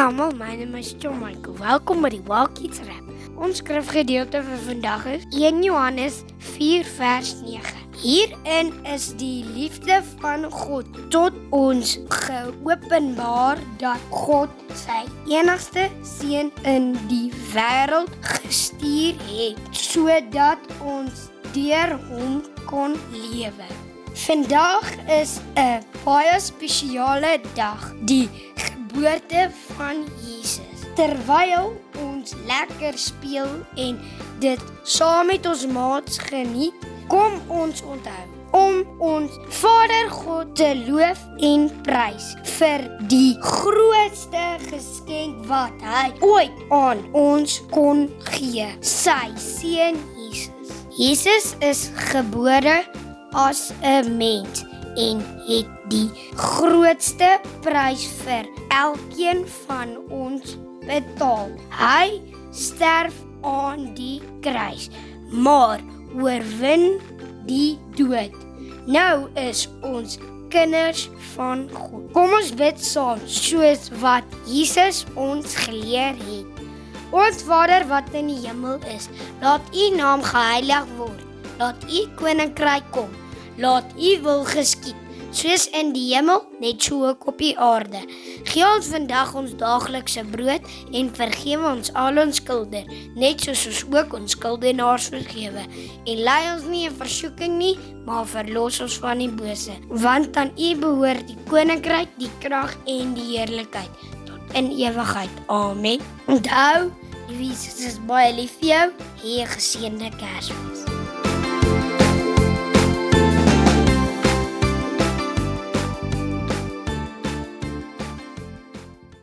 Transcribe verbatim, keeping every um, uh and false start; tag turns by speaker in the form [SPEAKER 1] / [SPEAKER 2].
[SPEAKER 1] almal, my naam is John Michael. Welkom by die Wild Kids Rap. Ons skrifgedeelte vir vandag is Eerste Johannes vier vers nege. Hierin is die liefde van God tot ons geopenbaar dat God sy enigste seun in die wêreld gestuur het, sodat ons deur hom kon lewe. Vandag is 'n baie spesiale dag, die geboorte van Jesus. Terwyl ons lekker speel en dit saam met ons maats geniet, kom ons onthou om ons Vader God te loof en prys vir die grootste geskenk wat hy ooit aan ons kon gee, sy seun Jesus. Jesus is gebore as 'n mens en het die grootste prys vir elkeen van ons betaal. Hy sterf aan die kruis, maar oorwin die dood. Nou is ons kinders van God. Kom ons bid saam, soos wat Jesus ons geleer het. Ons Vader wat in die hemel is, laat U naam geheilig word. Laat U koninkryk kom. Laat U wil geskied, soos in die hemel, net so ook op die aarde. Gee ons vandag ons daaglikse brood en vergewe ons al ons skulde, net soos ons ook ons skuldenaars vergewe. En lei ons nie in versoeking nie, maar verlos ons van die bose. Want aan U behoort die koninkryk, die krag en die heerlikheid tot in ewigheid. Amen. Onthou, Jesus is baie lief vir jou. Hê 'n geseënde Kersfees.